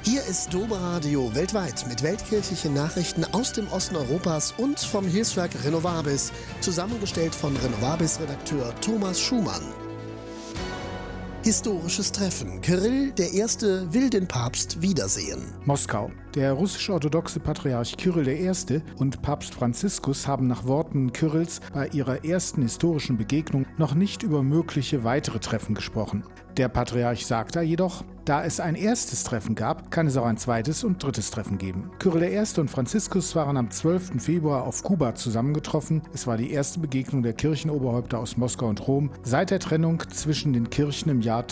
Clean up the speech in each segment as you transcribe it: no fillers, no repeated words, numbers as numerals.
Hier ist Domradio weltweit mit weltkirchlichen Nachrichten aus dem Osten Europas und vom Hilfswerk Renovabis, zusammengestellt von Renovabis-Redakteur Thomas Schumann. Historisches Treffen. Kyrill I. will den Papst wiedersehen. Moskau. Der russisch-orthodoxe Patriarch Kyrill I. und Papst Franziskus haben nach Worten Kyrills bei ihrer ersten historischen Begegnung noch nicht über mögliche weitere Treffen gesprochen. Der Patriarch sagte jedoch, da es ein erstes Treffen gab, kann es auch ein zweites und drittes Treffen geben. Kyrill I. und Franziskus waren am 12. Februar auf Kuba zusammengetroffen. Es war die erste Begegnung der Kirchenoberhäupter aus Moskau und Rom seit der Trennung zwischen den Kirchen im Jahr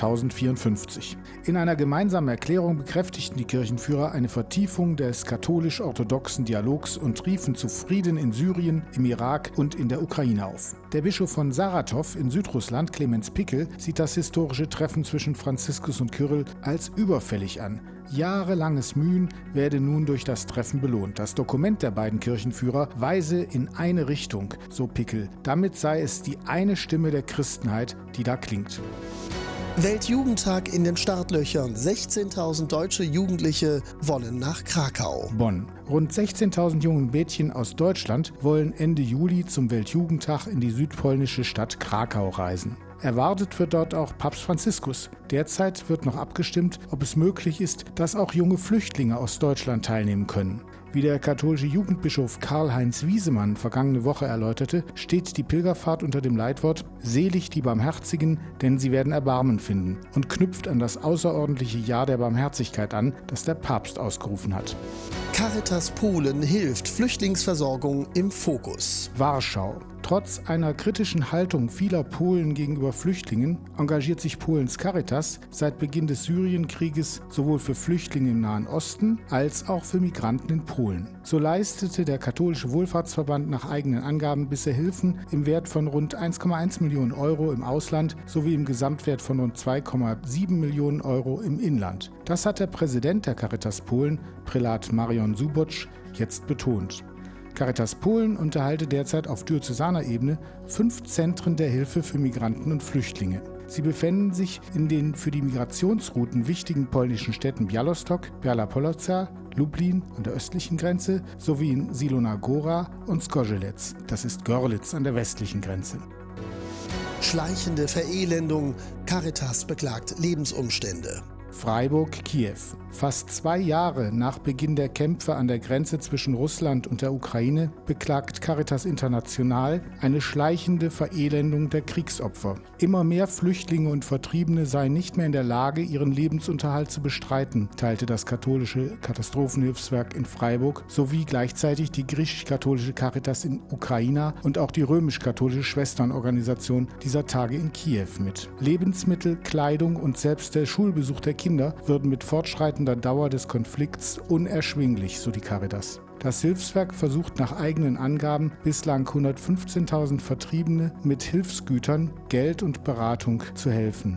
1054. In einer gemeinsamen Erklärung bekräftigten die Kirchenführer eine Vertiefung des katholisch-orthodoxen Dialogs und riefen zu Frieden in Syrien, im Irak und in der Ukraine auf. Der Bischof von Saratow in Südrussland, Clemens Pickel, sieht das historische Treffen zwischen Franziskus und Kyrill als überfällig an. Jahrelanges Mühen werde nun durch das Treffen belohnt. Das Dokument der beiden Kirchenführer weise in eine Richtung, so Pickel. Damit sei es die eine Stimme der Christenheit, die da klingt. Weltjugendtag in den Startlöchern. 16.000 deutsche Jugendliche wollen nach Krakau. Bonn. Rund 16.000 junge Mädchen aus Deutschland wollen Ende Juli zum Weltjugendtag in die südpolnische Stadt Krakau reisen. Erwartet wird dort auch Papst Franziskus. Derzeit wird noch abgestimmt, ob es möglich ist, dass auch junge Flüchtlinge aus Deutschland teilnehmen können. Wie der katholische Jugendbischof Karl-Heinz Wiesemann vergangene Woche erläuterte, steht die Pilgerfahrt unter dem Leitwort »Selig die Barmherzigen, denn sie werden Erbarmen finden« und knüpft an das außerordentliche Jahr der Barmherzigkeit an, das der Papst ausgerufen hat. Caritas Polen hilft, Flüchtlingsversorgung im Fokus. Warschau. Trotz einer kritischen Haltung vieler Polen gegenüber Flüchtlingen engagiert sich Polens Caritas seit Beginn des Syrienkrieges sowohl für Flüchtlinge im Nahen Osten als auch für Migranten in Polen. So leistete der katholische Wohlfahrtsverband nach eigenen Angaben bisher Hilfen im Wert von rund 1,1 Millionen Euro im Ausland sowie im Gesamtwert von rund 2,7 Millionen Euro im Inland. Das hat der Präsident der Caritas Polen, Prälat Marian Subotsch, jetzt betont. Caritas Polen unterhalte derzeit auf diözesaner Ebene 5 Zentren der Hilfe für Migranten und Flüchtlinge. Sie befinden sich in den für die Migrationsrouten wichtigen polnischen Städten Białystok, Biała Polotza, Lublin an der östlichen Grenze sowie in Zielona Góra und Zgorzelec, das ist Görlitz an der westlichen Grenze. Schleichende Verelendung. Caritas beklagt Lebensumstände. Freiburg-Kiew. Fast 2 Jahre nach Beginn der Kämpfe an der Grenze zwischen Russland und der Ukraine beklagt Caritas International eine schleichende Verelendung der Kriegsopfer. Immer mehr Flüchtlinge und Vertriebene seien nicht mehr in der Lage, ihren Lebensunterhalt zu bestreiten, teilte das katholische Katastrophenhilfswerk in Freiburg sowie gleichzeitig die griechisch-katholische Caritas in Ukraina und auch die römisch-katholische Schwesternorganisation dieser Tage in Kiew mit. Lebensmittel, Kleidung und selbst der Schulbesuch der Kinder würden mit fortschreitender Dauer des Konflikts unerschwinglich, so die Caritas. Das Hilfswerk versucht nach eigenen Angaben bislang 115.000 Vertriebene mit Hilfsgütern, Geld und Beratung zu helfen.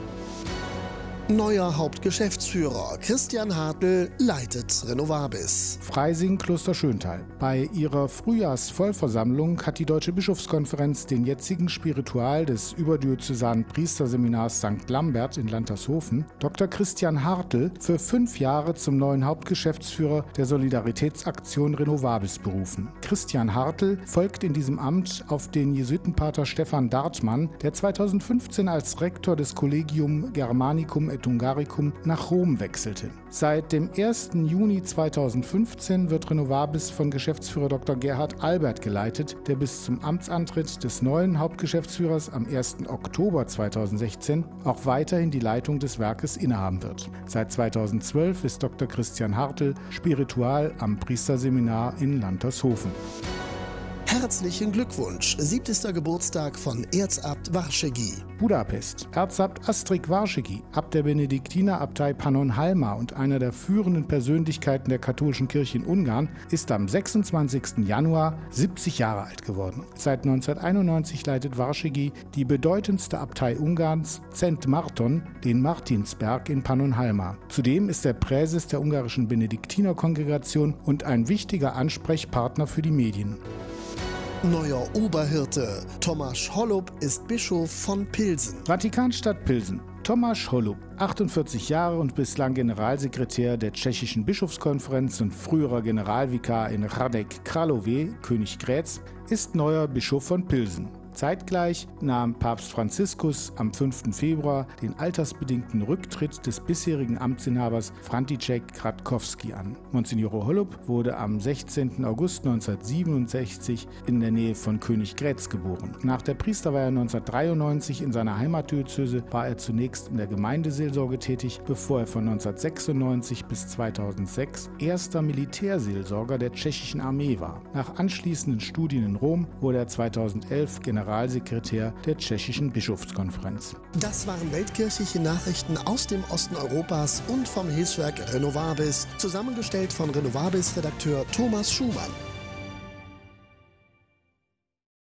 Neuer Hauptgeschäftsführer. Christian Hartl leitet Renovabis. Freising, Kloster Schöntal. Bei ihrer Frühjahrsvollversammlung hat die Deutsche Bischofskonferenz den jetzigen Spiritual des überdiözesanen Priesterseminars St. Lambert in Lantershofen, Dr. Christian Hartl, für 5 Jahre zum neuen Hauptgeschäftsführer der Solidaritätsaktion Renovabis berufen. Christian Hartl folgt in diesem Amt auf den Jesuitenpater Stefan Dartmann, der 2015 als Rektor des Collegium Germanicum et Hungaricum nach Rom wechselte. Seit dem 1. Juni 2015 wird Renovabis von Geschäftsführer Dr. Gerhard Albert geleitet, der bis zum Amtsantritt des neuen Hauptgeschäftsführers am 1. Oktober 2016 auch weiterhin die Leitung des Werkes innehaben wird. Seit 2012 ist Dr. Christian Hartl Spiritual am Priesterseminar in Lantershofen. Herzlichen Glückwunsch, 70. Geburtstag von Erzabt Varschegi. Budapest. Erzabt Astrik Varschegi, Abt der Benediktinerabtei Pannonhalma und einer der führenden Persönlichkeiten der katholischen Kirche in Ungarn, ist am 26. Januar 70 Jahre alt geworden. Seit 1991 leitet Varschegi die bedeutendste Abtei Ungarns, Szent Marton, den Martinsberg in Pannonhalma. Zudem ist er Präses der ungarischen Benediktinerkongregation und ein wichtiger Ansprechpartner für die Medien. Neuer Oberhirte. Tomasz Holub ist Bischof von Pilsen. Vatikanstadt Pilsen. Tomáš Holub, 48 Jahre und bislang Generalsekretär der Tschechischen Bischofskonferenz und früherer Generalvikar in Hradec Králové, Königgrätz, ist neuer Bischof von Pilsen. Zeitgleich nahm Papst Franziskus am 5. Februar den altersbedingten Rücktritt des bisherigen Amtsinhabers František Kratkowski an. Monsignore Holub wurde am 16. August 1967 in der Nähe von Königgrätz geboren. Nach der Priesterweihe 1993 in seiner Heimatdiözese war er zunächst in der Gemeindeseelsorge tätig, bevor er von 1996 bis 2006 erster Militärseelsorger der tschechischen Armee war. Nach anschließenden Studien in Rom wurde er 2011 Generalsekretär der Tschechischen Bischofskonferenz. Das waren weltkirchliche Nachrichten aus dem Osten Europas und vom Hilfswerk Renovabis, zusammengestellt von Renovabis-Redakteur Thomas Schumann.